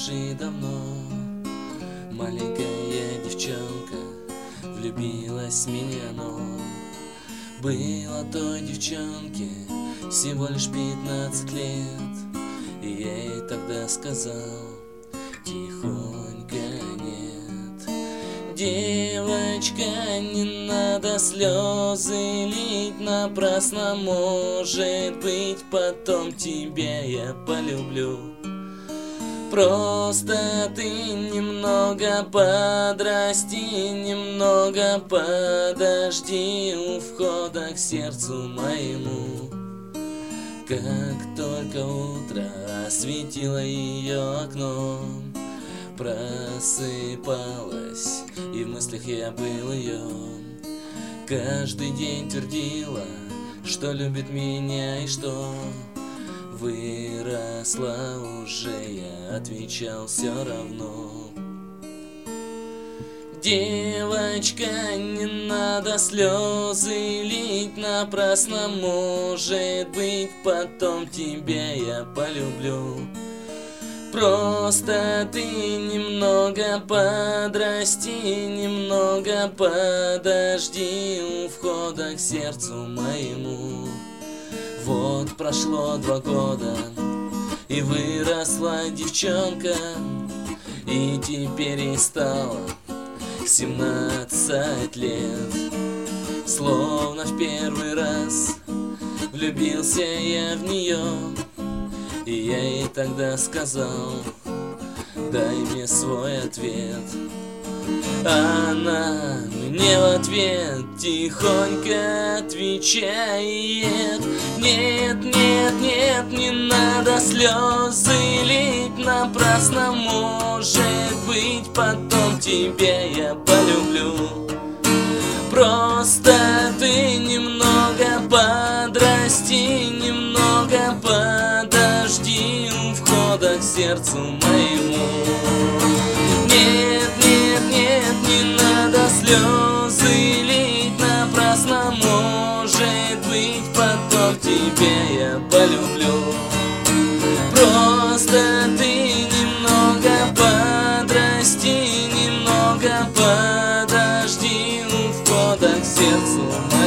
скажи давно. Маленькая девчонка влюбилась в меня, но было той девчонке всего лишь 15 лет. И я ей тогда сказал тихонько: нет, девочка, не надо слезы лить напрасно. Может быть, потом тебя я полюблю. Просто ты немного подрасти, немного подожди у входа к сердцу моему. Как только утро осветило ее окно, просыпалась, и в мыслях я был ее. Каждый день твердила, что любит меня и что выросла уже, я отвечал все равно. Девочка, не надо слезы лить напрасно. Может быть, потом тебя я полюблю. Просто ты немного подрасти, немного подожди у входа к сердцу моему. Вот прошло 2 года, и выросла девчонка, и теперь ей стало 17 лет. Словно в первый раз влюбился я в нее, и я ей тогда сказал: дай мне свой ответ. Она мне в ответ тихонько отвечает: нет, нет, нет, не надо слезы лить напрасно. Может быть, потом тебя я полюблю. Просто ты немного подрасти, немного подожди у входа к сердцу моему. Нет, нет, нет, не надо слезы лить напрасно. Может быть, потом тебя я полюблю. Просто ты немного подрасти, немного подожди у входа к сердцу моему.